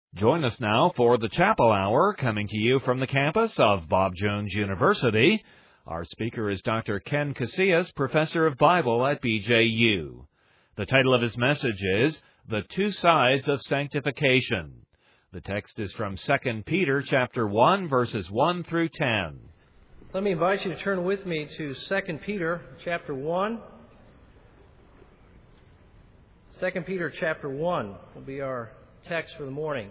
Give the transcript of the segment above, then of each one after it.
Join us now for the Chapel Hour, coming to you from the campus of Bob Jones University. Our speaker is Dr. Ken Casillas, Professor of Bible at BJU. The title of his message is The Two Sides of Sanctification. The text is from 2 Peter chapter 1, verses 1 through 10. Let me invite you to turn with me to 2 Peter chapter 1. 2 Peter chapter 1 will be our text for the morning.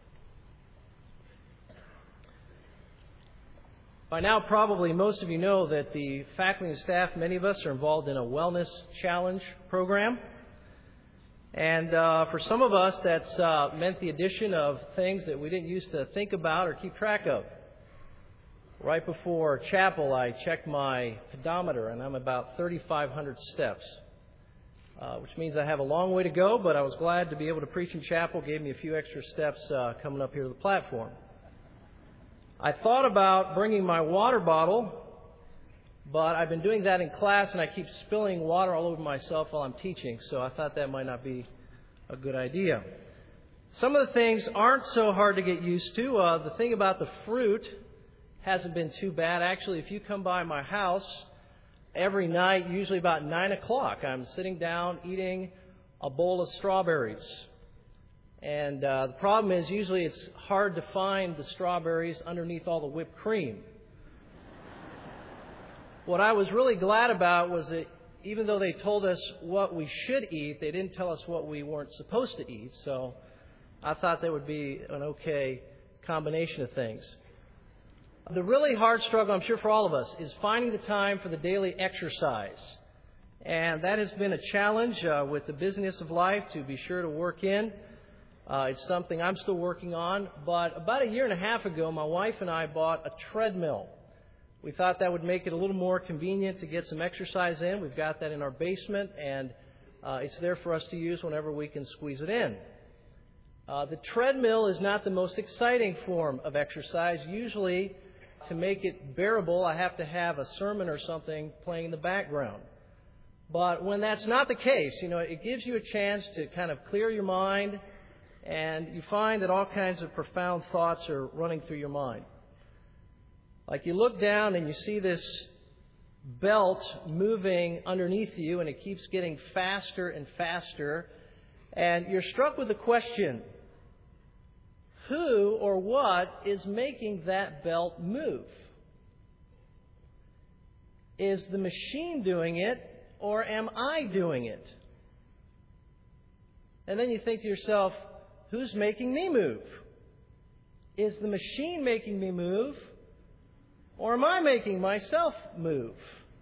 By now, probably most of you know that the faculty and staff, many of us, are involved in a wellness challenge program. And for some of us, that's meant the addition of things that we didn't used to think about or keep track of. Right before chapel, I checked my pedometer, and I'm about 3,500 steps. Which means I have a long way to go, but I was glad to be able to preach in chapel. Gave me a few extra steps coming up here to the platform. I thought about bringing my water bottle, but I've been doing that in class, and I keep spilling water all over myself while I'm teaching, so I thought that might not be a good idea. Some of the things aren't so hard to get used to. The thing about the fruit hasn't been too bad. Actually, if you come by my house every night, usually about 9 o'clock, I'm sitting down eating a bowl of strawberries. And the problem is usually it's hard to find the strawberries underneath all the whipped cream. What I was really glad about was that even though they told us what we should eat, they didn't tell us what we weren't supposed to eat. So I thought that would be an okay combination of things. The really hard struggle, I'm sure for all of us, is finding the time for the daily exercise. And that has been a challenge with the busyness of life to be sure to work in. It's something I'm still working on. But about a year and a half ago, my wife and I bought a treadmill. We thought that would make it a little more convenient to get some exercise in. We've got that in our basement, and it's there for us to use whenever we can squeeze it in. The treadmill is not the most exciting form of exercise. Usually, to make it bearable, I have to have a sermon or something playing in the background. But when that's not the case, it gives you a chance to kind of clear your mind, and you find that all kinds of profound thoughts are running through your mind. Like you look down and you see this belt moving underneath you, and it keeps getting faster and faster, and you're struck with the question, who or what is making that belt move? Is the machine doing it, or am I doing it? And then you think to yourself, who's making me move? Is the machine making me move, or am I making myself move?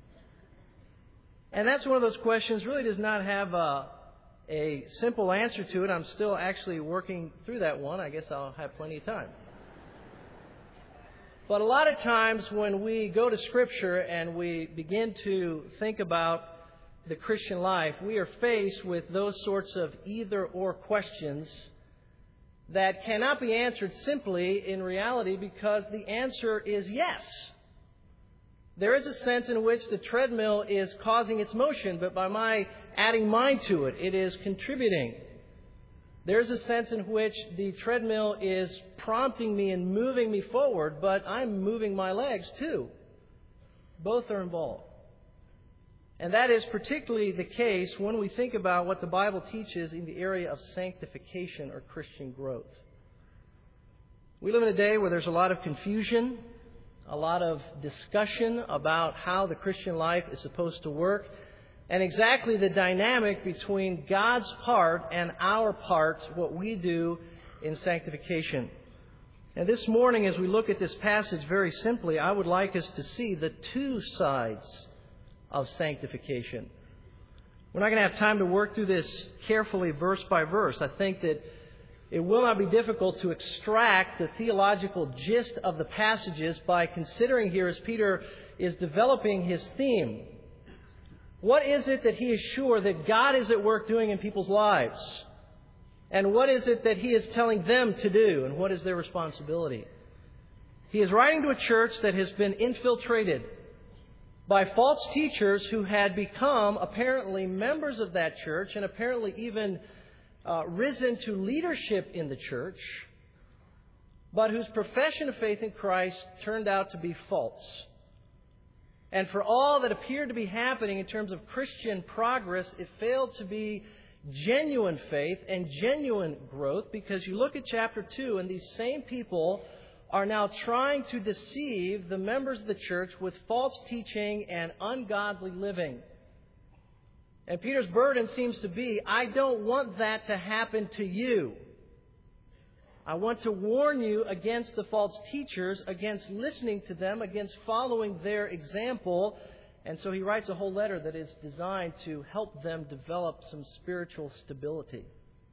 And that's one of those questions really does not have a simple answer to it. I'm still actually working through that one. I guess I'll have plenty of time. But a lot of times when we go to Scripture and we begin to think about the Christian life, we are faced with those sorts of either-or questions that cannot be answered simply in reality because the answer is yes. There is a sense in which the treadmill is causing its motion, but by my adding mind to it, it is contributing. There's a sense in which the treadmill is prompting me and moving me forward, but I'm moving my legs too. Both are involved. And that is particularly the case when we think about what the Bible teaches in the area of sanctification or Christian growth. We live in a day where there's a lot of confusion, a lot of discussion about how the Christian life is supposed to work, and exactly the dynamic between God's part and our part, what we do in sanctification. And this morning, as we look at this passage very simply, I would like us to see the two sides of sanctification. We're not going to have time to work through this carefully verse by verse. I think that it will not be difficult to extract the theological gist of the passages by considering here as Peter is developing his theme. What is it that he is sure that God is at work doing in people's lives? And what is it that he is telling them to do? And what is their responsibility? He is writing to a church that has been infiltrated by false teachers who had become apparently members of that church and apparently even risen to leadership in the church. but whose profession of faith in Christ turned out to be false. And for all that appeared to be happening in terms of Christian progress, it failed to be genuine faith and genuine growth, because you look at chapter 2 and these same people are now trying to deceive the members of the church with false teaching and ungodly living. And Peter's burden seems to be, I don't want that to happen to you. I want to warn you against the false teachers, against listening to them, against following their example. And so he writes a whole letter that is designed to help them develop some spiritual stability.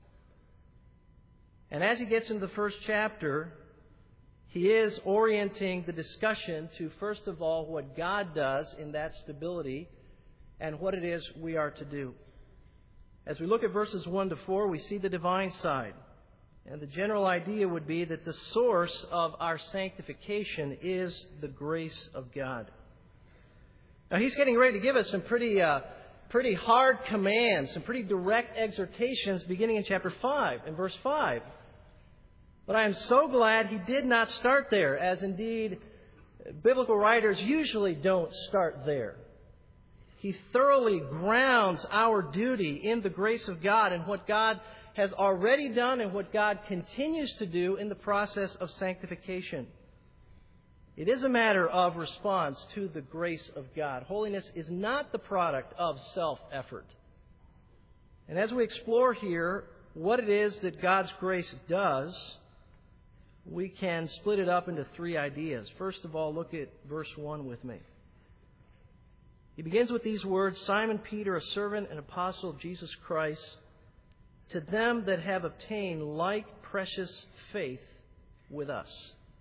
And as he gets into the first chapter, he is orienting the discussion to, first of all, what God does in that stability and what it is we are to do. As we look at verses 1 to 4, we see the divine side. And the general idea would be that the source of our sanctification is the grace of God. Now, he's getting ready to give us some pretty hard commands, some pretty direct exhortations beginning in chapter 5, in verse 5. But I am so glad he did not start there, as indeed biblical writers usually don't start there. He thoroughly grounds our duty in the grace of God and what God has already done and what God continues to do in the process of sanctification. It is a matter of response to the grace of God. Holiness is not the product of self-effort. And as we explore here what it is that God's grace does, we can split it up into three ideas. First of all, look at verse 1 with me. He begins with these words, Simon Peter, a servant and apostle of Jesus Christ, to them that have obtained like precious faith with us.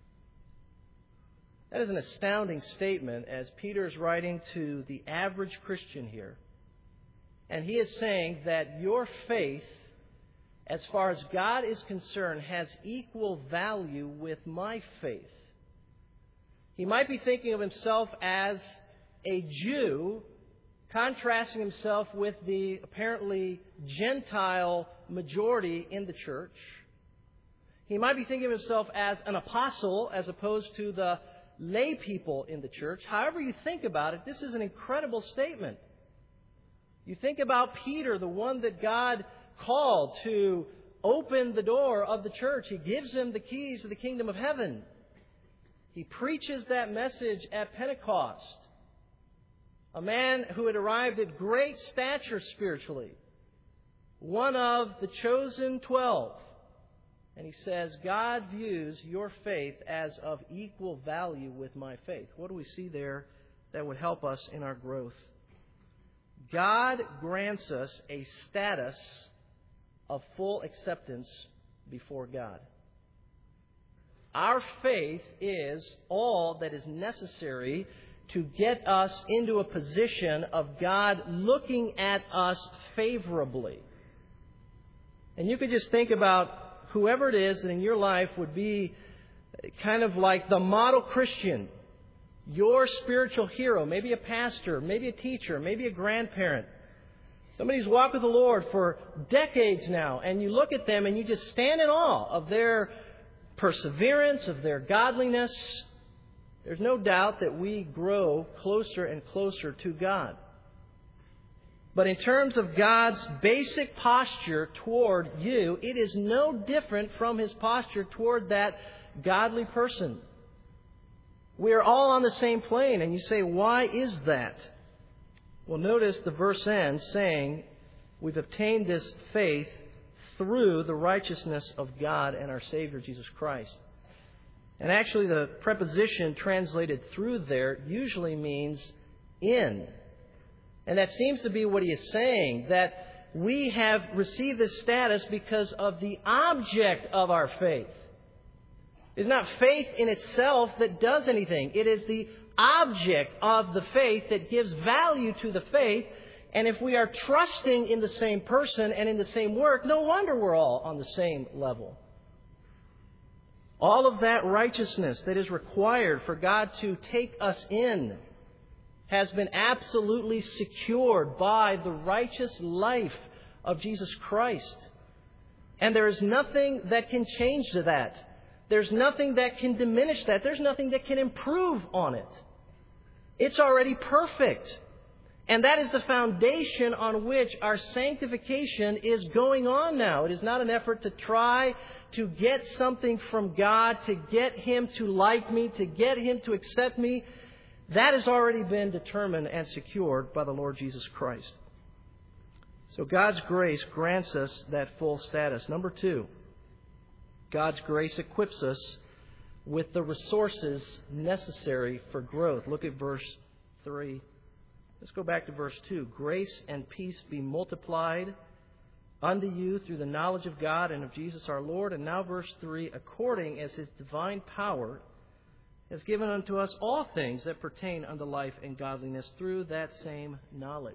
That is an astounding statement, as Peter is writing to the average Christian here. And he is saying that your faith, as far as God is concerned, has equal value with my faith. He might be thinking of himself as a Jew, contrasting himself with the apparently Gentile majority in the church. He might be thinking of himself as an apostle as opposed to the lay people in the church. However you think about it, this is an incredible statement. You think about Peter, the one that God called to open the door of the church. He gives him the keys to the kingdom of heaven. He preaches that message at Pentecost. A man who had arrived at great stature spiritually. One of the chosen 12. And he says, God views your faith as of equal value with my faith. What do we see there that would help us in our growth? God grants us a status of full acceptance before God. Our faith is all that is necessary to get us into a position of God looking at us favorably. And you could just think about whoever it is that in your life would be kind of like the model Christian, your spiritual hero, maybe a pastor, maybe a teacher, maybe a grandparent. Somebody who's walked with the Lord for decades now, and you look at them and you just stand in awe of their perseverance, of their godliness. There's no doubt that we grow closer and closer to God. But in terms of God's basic posture toward you, it is no different from His posture toward that godly person. We are all on the same plane. And you say, why is that? Well, notice the verse ends saying, we've obtained this faith through the righteousness of God and our Savior, Jesus Christ. And actually, the preposition translated through there usually means in. And that seems to be what he is saying, that we have received this status because of the object of our faith. It's not faith in itself that does anything. It is the object of the faith that gives value to the faith. And if we are trusting in the same person and in the same work, no wonder we're all on the same level. All of that righteousness that is required for God to take us in has been absolutely secured by the righteous life of Jesus Christ. And there is nothing that can change that. There's nothing that can diminish that. There's nothing that can improve on it. It's already perfect. And that is the foundation on which our sanctification is going on now. It is not an effort to try to get something from God, to get Him to like me, to get Him to accept me. That has already been determined and secured by the Lord Jesus Christ. So God's grace grants us that full status. Number 2, God's grace equips us with the resources necessary for growth. Look at verse 3. Let's go back to verse 2. Grace and peace be multiplied unto you through the knowledge of God and of Jesus our Lord. And now verse 3, according as His divine power has given unto us all things that pertain unto life and godliness through that same knowledge.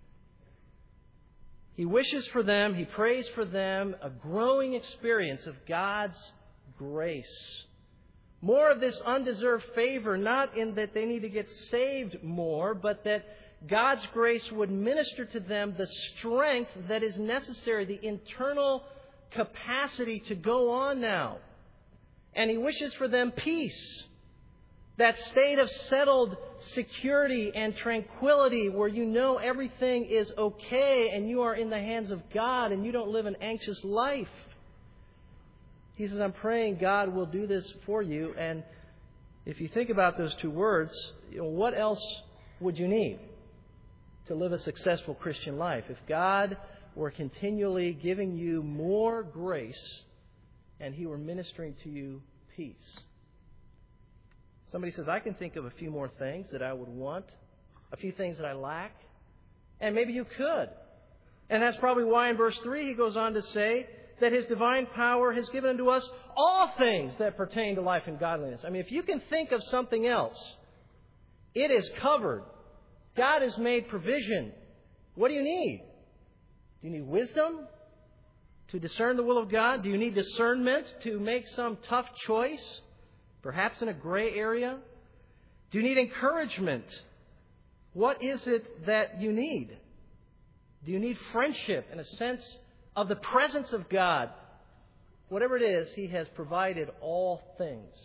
He wishes for them, He prays for them, a growing experience of God's grace. More of this undeserved favor, not in that they need to get saved more, but that God's grace would minister to them the strength that is necessary, the internal capacity to go on now. And He wishes for them peace, that state of settled security and tranquility where you know everything is okay and you are in the hands of God and you don't live an anxious life. He says, I'm praying God will do this for you. And if you think about those two words, what else would you need to live a successful Christian life? If God were continually giving you more grace and He were ministering to you peace. Somebody says, I can think of a few more things that I would want, a few things that I lack. And maybe you could. And that's probably why in verse 3 he goes on to say that His divine power has given unto us all things that pertain to life and godliness. I mean, if you can think of something else, it is covered. God has made provision. What do you need? Do you need wisdom to discern the will of God? Do you need discernment to make some tough choice, perhaps in a gray area? Do you need encouragement? What is it that you need? Do you need friendship and a sense of the presence of God? Whatever it is, He has provided all things.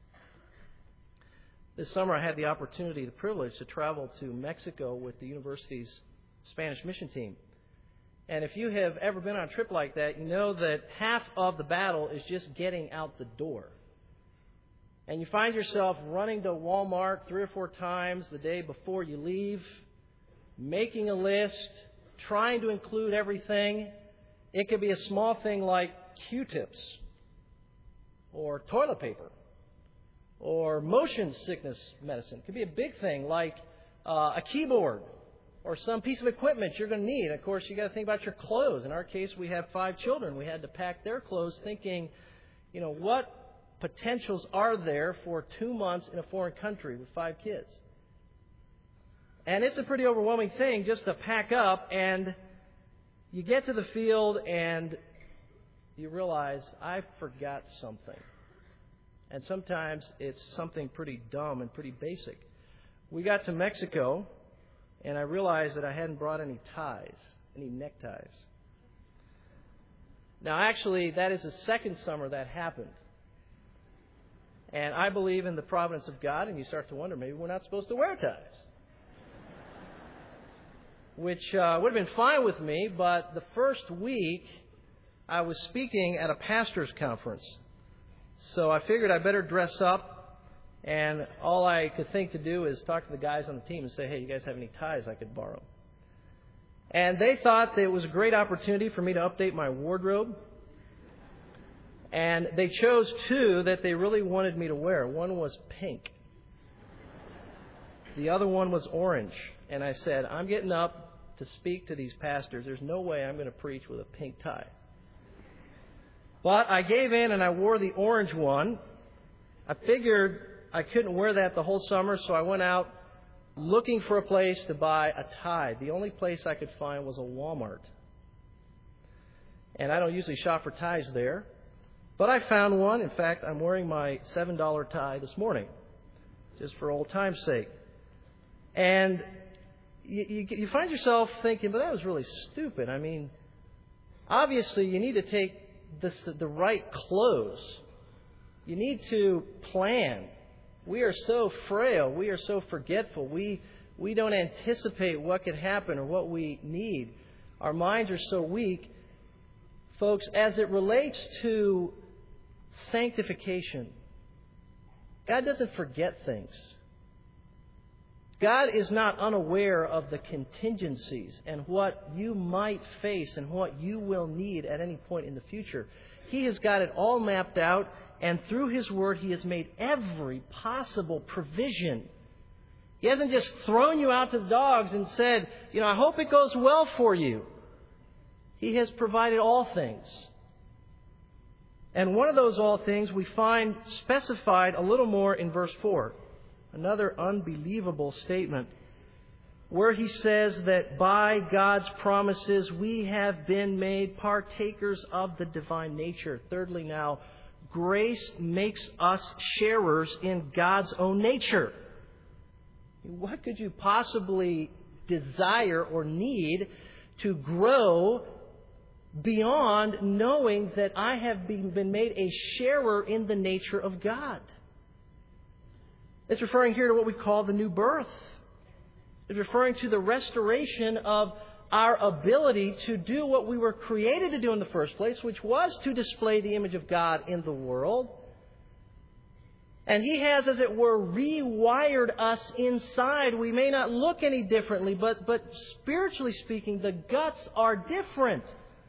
This summer I had the opportunity, the privilege to travel to Mexico with the university's Spanish mission team. And if you have ever been on a trip like that, you know that half of the battle is just getting out the door. And you find yourself running to Walmart 3 or 4 times the day before you leave, making a list, trying to include everything. It could be a small thing like Q-tips or toilet paper or motion sickness medicine. It could be a big thing like a keyboard or some piece of equipment you're going to need. Of course, you got to think about your clothes. In our case, we have 5 children. We had to pack their clothes thinking, what potentials are there for 2 months in a foreign country with 5 kids? And it's a pretty overwhelming thing just to pack up, and you get to the field and you realize, I forgot something. And sometimes it's something pretty dumb and pretty basic. We got to Mexico, and I realized that I hadn't brought any ties, any neckties. Now, actually, that is the second summer that happened. And I believe in the providence of God, and you start to wonder, maybe we're not supposed to wear ties. Which would have been fine with me, but the first week I was speaking at a pastor's conference. So I figured I better dress up, and all I could think to do is talk to the guys on the team and say, hey, you guys have any ties I could borrow? And they thought that it was a great opportunity for me to update my wardrobe. And they chose 2 that they really wanted me to wear. One was pink. The other one was orange. And I said, I'm getting up to speak to these pastors. There's no way I'm going to preach with a pink tie. But I gave in and I wore the orange one. I figured I couldn't wear that the whole summer, so I went out looking for a place to buy a tie. The only place I could find was a Walmart. And I don't usually shop for ties there. But I found one. In fact, I'm wearing my $7 tie this morning, just for old time's sake. And you find yourself thinking, but that was really stupid. I mean, obviously you need to take the right clothes You need to plan. We are so frail. We are so forgetful. We don't anticipate what could happen or what we need. Our minds are so weak. Folks, as it relates to sanctification, God doesn't forget things. God is not unaware of the contingencies and what you might face and what you will need at any point in the future. He has got it all mapped out, and through His Word, He has made every possible provision. He hasn't just thrown you out to the dogs and said, I hope it goes well for you. He has provided all things. And one of those all things we find specified a little more in verse 4. Another unbelievable statement where He says that by God's promises we have been made partakers of the divine nature. Thirdly now, grace makes us sharers in God's own nature. What could you possibly desire or need to grow beyond knowing that I have been made a sharer in the nature of God? It's referring here to what we call the new birth. It's referring to the restoration of our ability to do what we were created to do in the first place, which was to display the image of God in the world. And He has, as it were, rewired us inside. We may not look any differently, but spiritually speaking, the guts are different.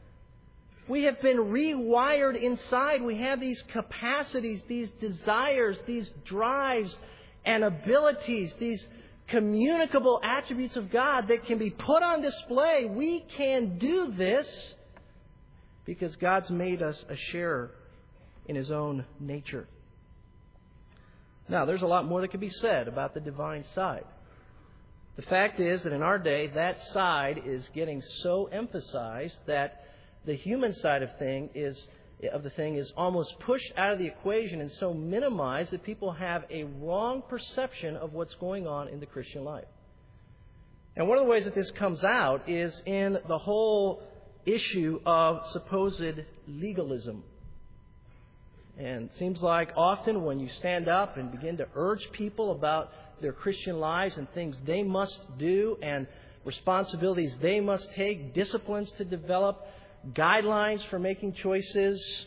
We have been rewired inside. We have these capacities, these desires, these drives and abilities, these communicable attributes of God that can be put on display. We can do this because God's made us a sharer in His own nature. Now, there's a lot more that can be said about the divine side. The fact is that in our day, that side is getting so emphasized that the human side of the thing is almost pushed out of the equation and so minimized that people have a wrong perception of what's going on in the Christian life. And one of the ways that this comes out is in the whole issue of supposed legalism. And it seems like often when you stand up and begin to urge people about their Christian lives and things they must do and responsibilities they must take, disciplines to develop, guidelines for making choices,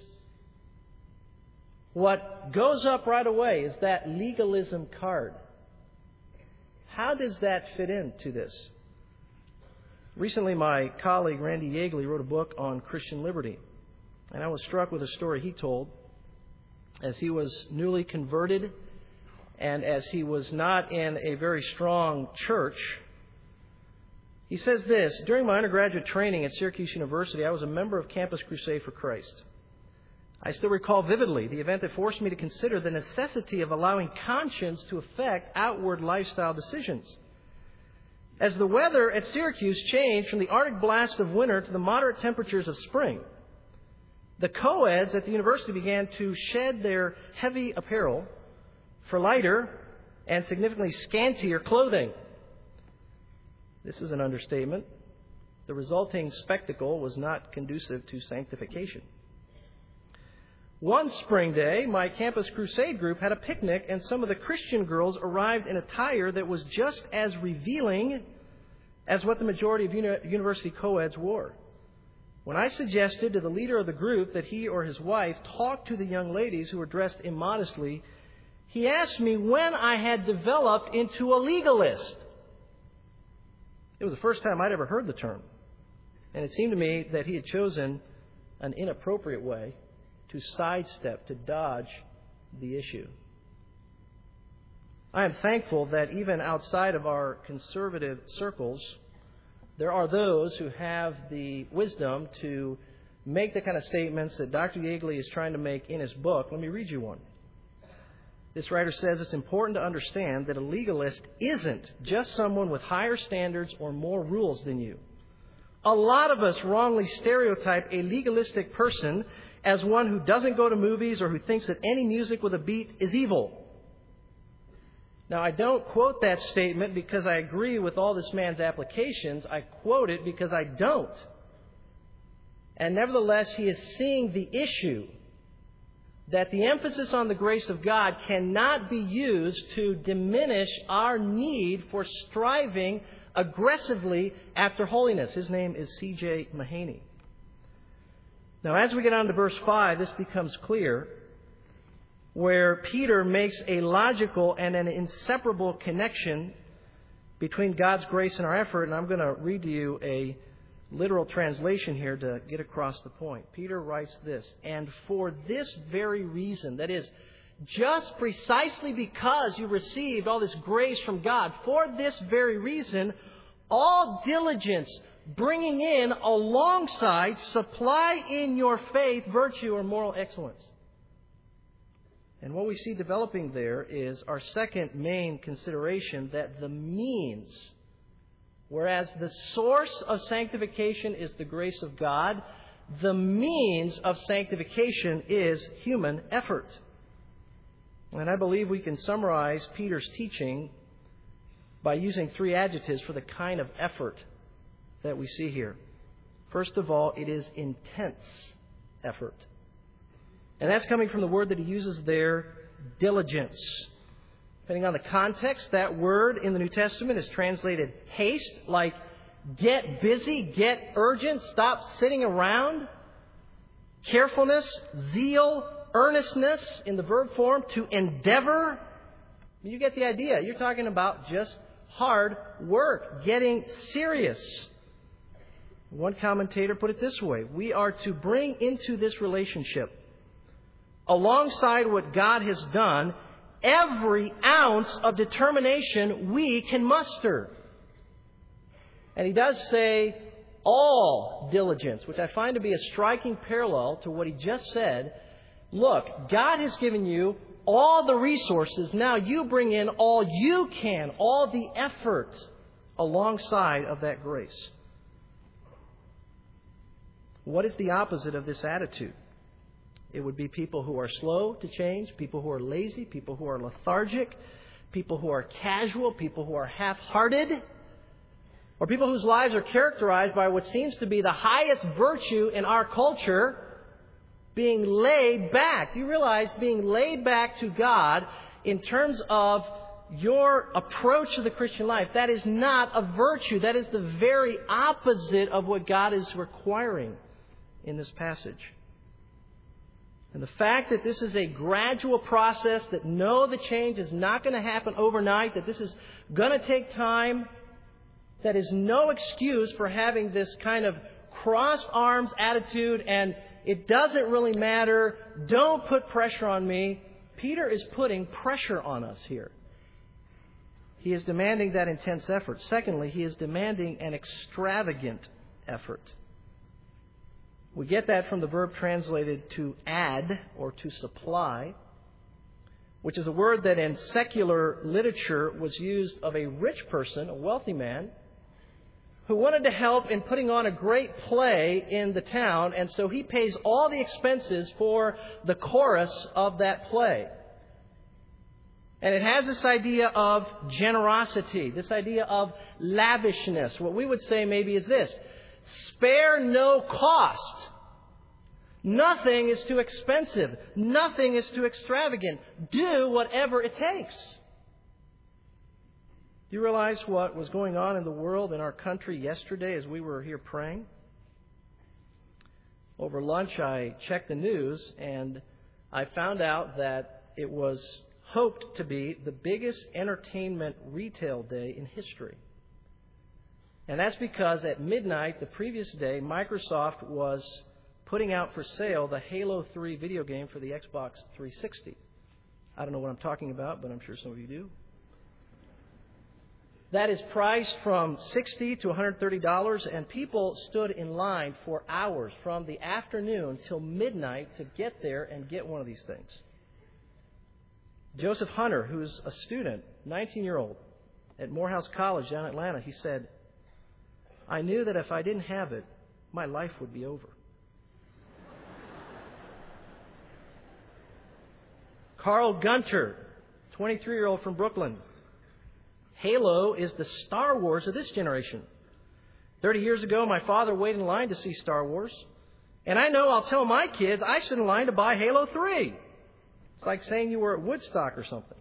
what goes up right away is that legalism card. How does that fit into this? Recently, my colleague Randy Yeagley wrote a book on Christian liberty, and I was struck with a story he told as he was newly converted and as he was not in a very strong church. He says this: during my undergraduate training at Syracuse University, I was a member of Campus Crusade for Christ. I still recall vividly the event that forced me to consider the necessity of allowing conscience to affect outward lifestyle decisions. As the weather at Syracuse changed from the Arctic blast of winter to the moderate temperatures of spring, the co-eds at the university began to shed their heavy apparel for lighter and significantly scantier clothing. This is an understatement. The resulting spectacle was not conducive to sanctification. One spring day, my Campus Crusade group had a picnic, and some of the Christian girls arrived in attire that was just as revealing as what the majority of university co-eds wore. When I suggested to the leader of the group that he or his wife talk to the young ladies who were dressed immodestly, he asked me when I had developed into a legalist. It was the first time I'd ever heard the term, and it seemed to me that he had chosen an inappropriate way to sidestep, to dodge the issue. I am thankful that even outside of our conservative circles, there are those who have the wisdom to make the kind of statements that Dr. Yeagley is trying to make in his book. Let me read you one. This writer says it's important to understand that a legalist isn't just someone with higher standards or more rules than you. A lot of us wrongly stereotype a legalistic person as one who doesn't go to movies or who thinks that any music with a beat is evil. Now, I don't quote that statement because I agree with all this man's applications. I quote it because I don't. And nevertheless, he is seeing the issue that the emphasis on the grace of God cannot be used to diminish our need for striving aggressively after holiness. His name is C.J. Mahaney. Now, as we get on to verse 5, this becomes clear, where Peter makes a logical and an inseparable connection between God's grace and our effort. And I'm going to read to you a literal translation here to get across the point. Peter writes this: "And for this very reason," that is, just precisely because you received all this grace from God, for this very reason, all diligence, bringing in alongside, supply in your faith virtue or moral excellence. And what we see developing there is our second main consideration, that the means, whereas the source of sanctification is the grace of God, the means of sanctification is human effort. And I believe we can summarize Peter's teaching by using three adjectives for the kind of effort that we see here. First of all, it is intense effort. And that's coming from the word that he uses there, diligence. Depending on the context, that word in the New Testament is translated haste, like get busy, get urgent, stop sitting around. Carefulness, zeal, earnestness in the verb form, to endeavor. You get the idea. You're talking about just hard work, getting serious. One commentator put it this way: we are to bring into this relationship, alongside what God has done, every ounce of determination we can muster. And he does say all diligence, which I find to be a striking parallel to what he just said. Look, God has given you all the resources. Now you bring in all you can, all the effort alongside of that grace. What is the opposite of this attitude? It would be people who are slow to change, people who are lazy, people who are lethargic, people who are casual, people who are half-hearted, or people whose lives are characterized by what seems to be the highest virtue in our culture, being laid back. You realize being laid back to God in terms of your approach to the Christian life, that is not a virtue. That is the very opposite of what God is requiring in this passage. And the fact that this is a gradual process, that the change is not going to happen overnight, that this is going to take time, that is no excuse for having this kind of crossed arms attitude and it doesn't really matter, don't put pressure on me. Peter is putting pressure on us here. He is demanding that intense effort. Secondly, he is demanding an extravagant effort. We get that from the verb translated to add or to supply, which is a word that in secular literature was used of a rich person, a wealthy man, who wanted to help in putting on a great play in the town, and so he pays all the expenses for the chorus of that play. And it has this idea of generosity, this idea of lavishness. What we would say maybe is this: spare no cost. Nothing is too expensive. Nothing is too extravagant. Do whatever it takes. Do you realize what was going on in the world, in our country yesterday as we were here praying? Over lunch, I checked the news and I found out that it was hoped to be the biggest entertainment retail day in history. And that's because at midnight the previous day, Microsoft was putting out for sale the Halo 3 video game for the Xbox 360. I don't know what I'm talking about, but I'm sure some of you do. That is priced from $60 to $130, and people stood in line for hours from the afternoon till midnight to get there and get one of these things. Joseph Hunter, who's a student, 19-year-old, at Morehouse College down in Atlanta, he said, "I knew that if I didn't have it, my life would be over." Carl Gunter, 23-year-old from Brooklyn. Halo is the Star Wars of this generation. 30 years ago, my father waited in line to see Star Wars. And I know I'll tell my kids I stood in line to buy Halo 3. It's like saying you were at Woodstock or something.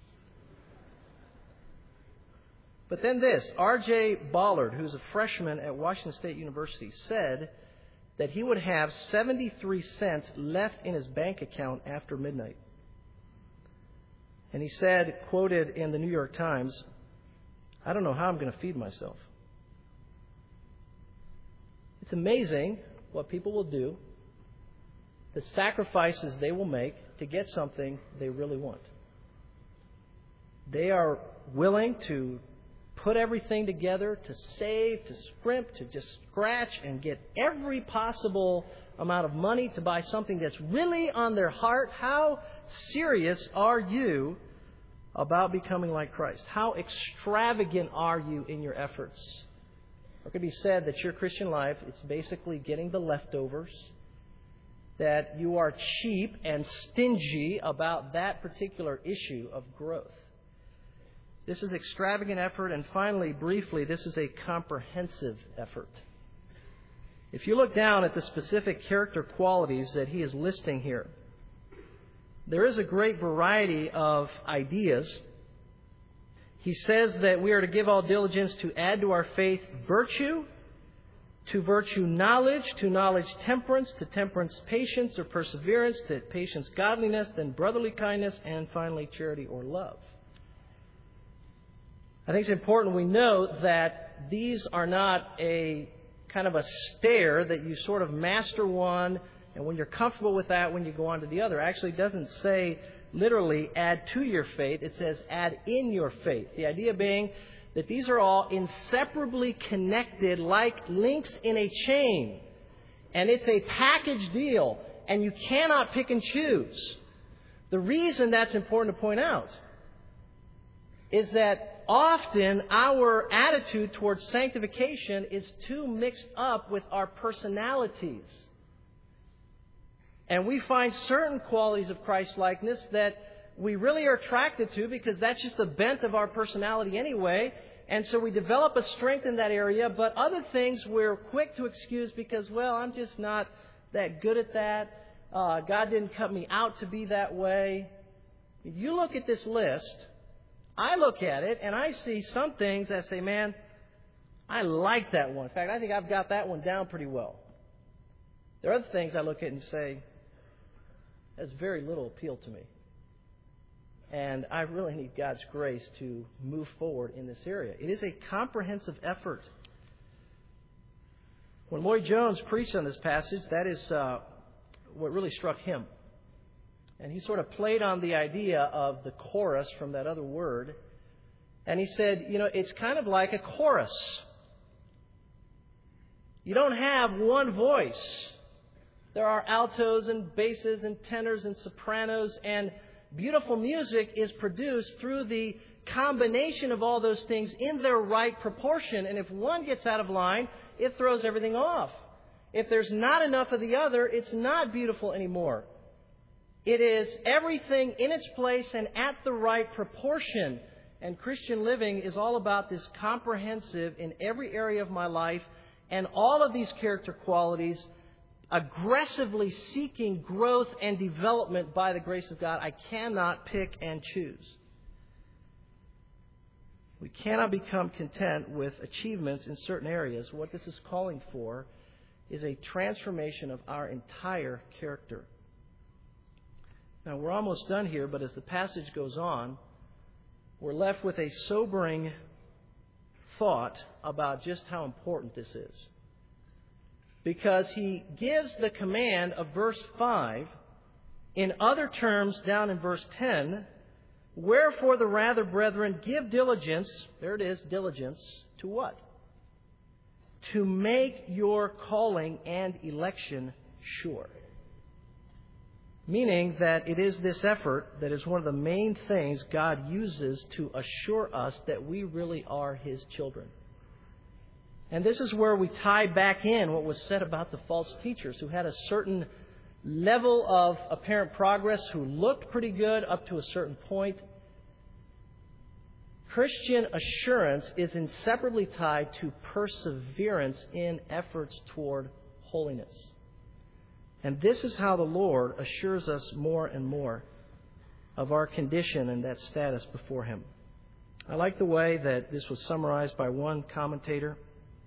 But then this, R.J. Ballard, who's a freshman at Washington State University, said that he would have 73 cents left in his bank account after midnight. And he said, quoted in the New York Times, "I don't know how I'm going to feed myself." It's amazing what people will do, the sacrifices they will make to get something they really want. They are willing to put everything together, to save, to scrimp, to just scratch and get every possible amount of money to buy something that's really on their heart. How serious are you about becoming like Christ? How extravagant are you in your efforts? It could be said that your Christian life is basically getting the leftovers, that you are cheap and stingy about that particular issue of growth. This is extravagant effort, and finally, briefly, this is a comprehensive effort. If you look down at the specific character qualities that he is listing here, there is a great variety of ideas. He says that we are to give all diligence to add to our faith virtue, to virtue knowledge, to knowledge temperance, to temperance patience or perseverance, to patience godliness, then brotherly kindness, and finally charity or love. I think it's important we note that these are not a kind of a stair that you sort of master one, and when you're comfortable with that, when you go on to the other. Actually, it doesn't say literally add to your faith. It says add in your faith. The idea being that these are all inseparably connected like links in a chain. And it's a package deal, and you cannot pick and choose. The reason that's important to point out is that often our attitude towards sanctification is too mixed up with our personalities. And we find certain qualities of Christ-likeness that we really are attracted to because that's just the bent of our personality anyway. And so we develop a strength in that area, but other things we're quick to excuse because, well, I'm just not that good at that. God didn't cut me out to be that way. If you look at this list, I look at it and I see some things that say, man, I like that one. In fact, I think I've got that one down pretty well. There are other things I look at and say, has very little appeal to me. And I really need God's grace to move forward in this area. It is a comprehensive effort. When Lloyd Jones preached on this passage, that is what really struck him. And he sort of played on the idea of the chorus from that other word. And he said, you know, it's kind of like a chorus. You don't have one voice. There are altos and basses and tenors and sopranos, and beautiful music is produced through the combination of all those things in their right proportion. And if one gets out of line, it throws everything off. If there's not enough of the other, it's not beautiful anymore. It is everything in its place and at the right proportion. And Christian living is all about this comprehensive in every area of my life, and all of these character qualities aggressively seeking growth and development by the grace of God. I cannot pick and choose. We cannot become content with achievements in certain areas. What this is calling for is a transformation of our entire character. Now, we're almost done here, but as the passage goes on, we're left with a sobering thought about just how important this is. Because he gives the command of verse 5 in other terms down in verse 10. Wherefore the rather, brethren, give diligence, there it is, diligence, to what? To make your calling and election sure. Meaning that it is this effort that is one of the main things God uses to assure us that we really are His children. And this is where we tie back in what was said about the false teachers who had a certain level of apparent progress, who looked pretty good up to a certain point. Christian assurance is inseparably tied to perseverance in efforts toward holiness. And this is how the Lord assures us more and more. of our condition and that status before Him. I like the way that this was summarized by one commentator.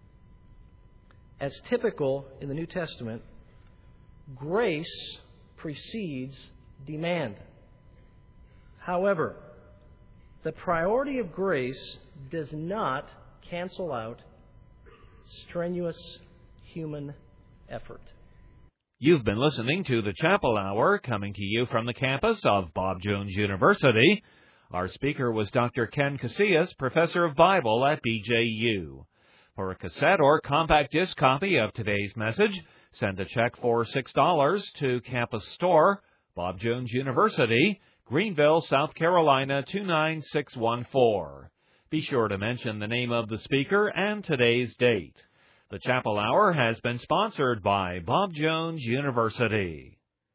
As typical in the New Testament, grace precedes demand. However, the priority of grace does not cancel out strenuous human effort. You've been listening to the Chapel Hour, coming to you from the campus of Bob Jones University. Our speaker was Dr. Ken Casillas, professor of Bible at BJU. For a cassette or compact disc copy of today's message, send a check for $6 to Campus Store, Bob Jones University, Greenville, South Carolina 29614. Be sure to mention the name of the speaker and today's date. The Chapel Hour has been sponsored by Bob Jones University.